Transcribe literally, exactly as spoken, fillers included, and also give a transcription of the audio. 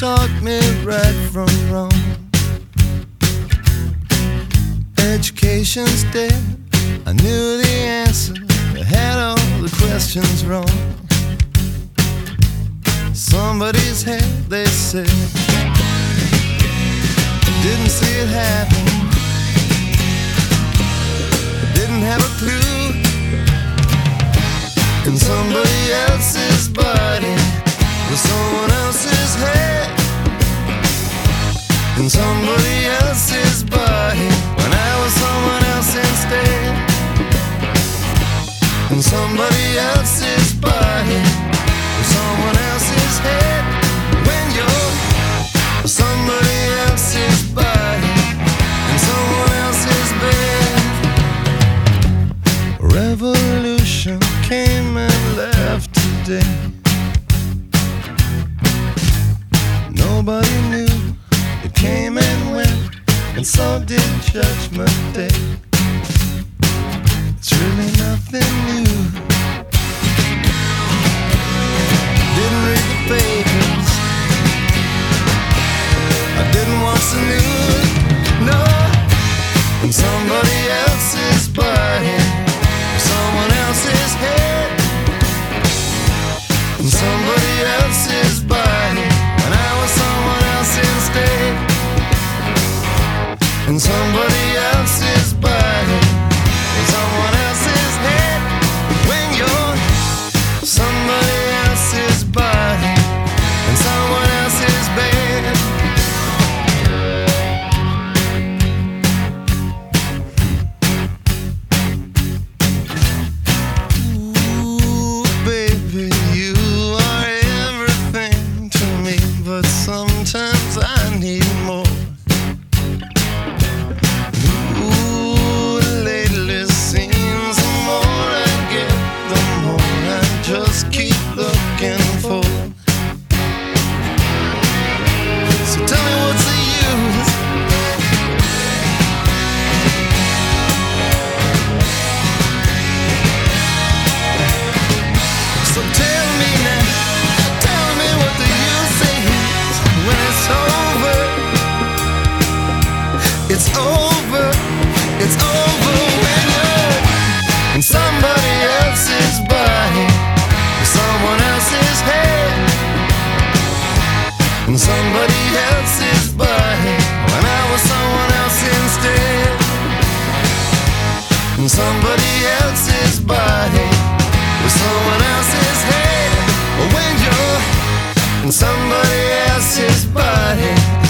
taught me right from wrong. Education's dead, I knew the answer, I had all the questions wrong. Somebody's head, they said, didn't see it happen, didn't have a clue. In somebody else's body, with someone else's head. In somebody else's body, when I was someone else instead. In somebody else's body, with someone else's head. When you're somebody else's body, in someone else's bed. Revolution came and left today. Nobody knew, it came and went, and so did Judgment Day. It's really nothing new. Didn't read the papers, I didn't watch the news, no. In somebody else's body, someone else's head. In somebody else's body, when I was someone else instead. In somebody else's body, in someone else's head. When you're somebody else's body, in someone else's bed. Ooh, baby, you are everything to me, but sometimes I need more. Ooh, lately seems the more I get, the more I just keep looking for. So tell me what's the use? So tell me now, tell me what the use is when it's over. It's over, it's over when you're in somebody else's body, with someone else's head. In somebody else's body, when I was someone else instead. In somebody else's body, with someone else's head. When you're in somebody else's body,